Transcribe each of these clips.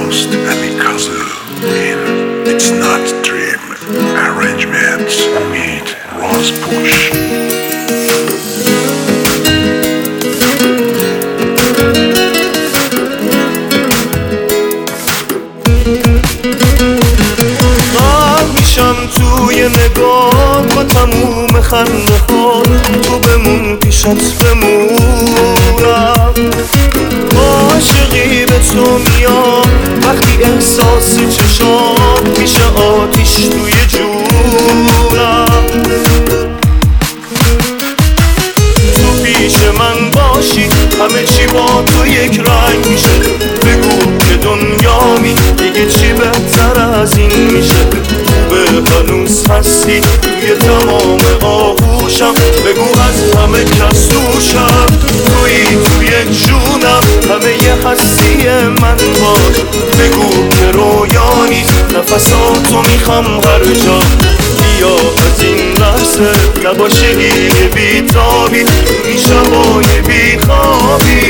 lost Amikazu in It's Not a Dream. Arrangements meet Ross Push. توی نگاه با تموم خنده ها تو بمون پیشت بمونم عاشقی به تو میام وقتی احساس چشام میشه آتیش توی جونم تو پیش من باشی همه چی با تو یک رنگ میشه بگو که دنیامی دیگه چی بهتر از این میشه هنوز هستی توی تمام آغوشم بگو از همه کس دوشم توی جونم همه ی هستی من باش بگو که رویا نیست نفساتو میخوام هر جا بیا از این لحظه نباشه دیگه بیتابی توی شبای بیخوابی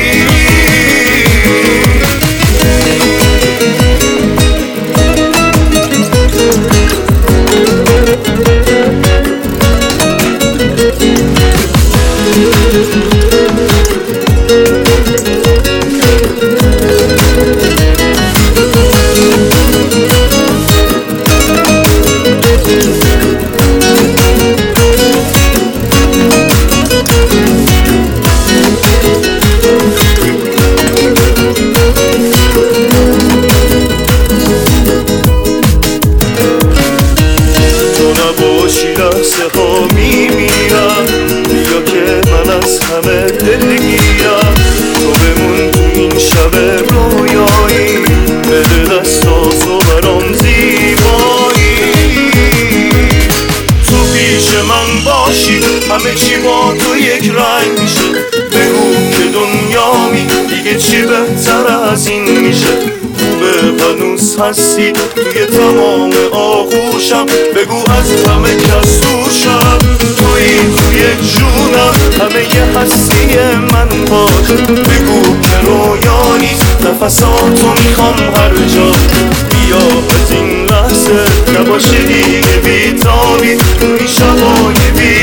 لحظه ها میمیرم بیا که من از همه دلگیرم تو بمون تو این شب رویایی بده دستاتو برام زیبایی تو پیش من باشی همه چی با تو یک رنگ میشه بگو که دنیامی دیگه چی بهتر از این میشه هنوز هستی توی تمام آغوشم بگو از همه کس دوشم توی جونم همه ی هستی من باش بگو که رویا نیست نفساتو میخوام هر جا بیا از این لحظه نباشه دیگه بیتابی توی شبای